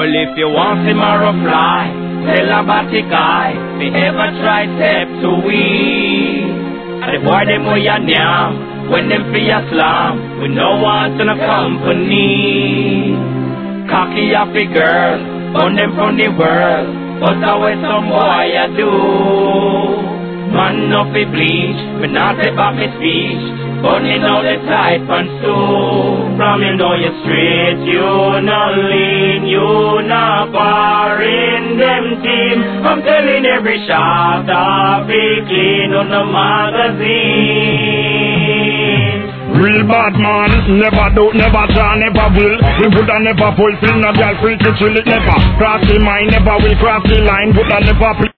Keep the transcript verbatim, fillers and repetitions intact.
Well, if you want him or a fly, tell about the guy, me ever try step to we. And the boy them way a nyam, when them free a slam, we no want in a company. Cocky happy girl, on them from the world, but always some boy I do. Man no fi bleach, me not say about me speech, but you know the type and so. From you know you straight, you no lean, you no bar in them team. I'm telling every shot off be clean on the magazine. Real bad man, never do, never try, never will. We woulda never fulfill no girl free to chill it never. Cross the mind, never will cross the line, woulda never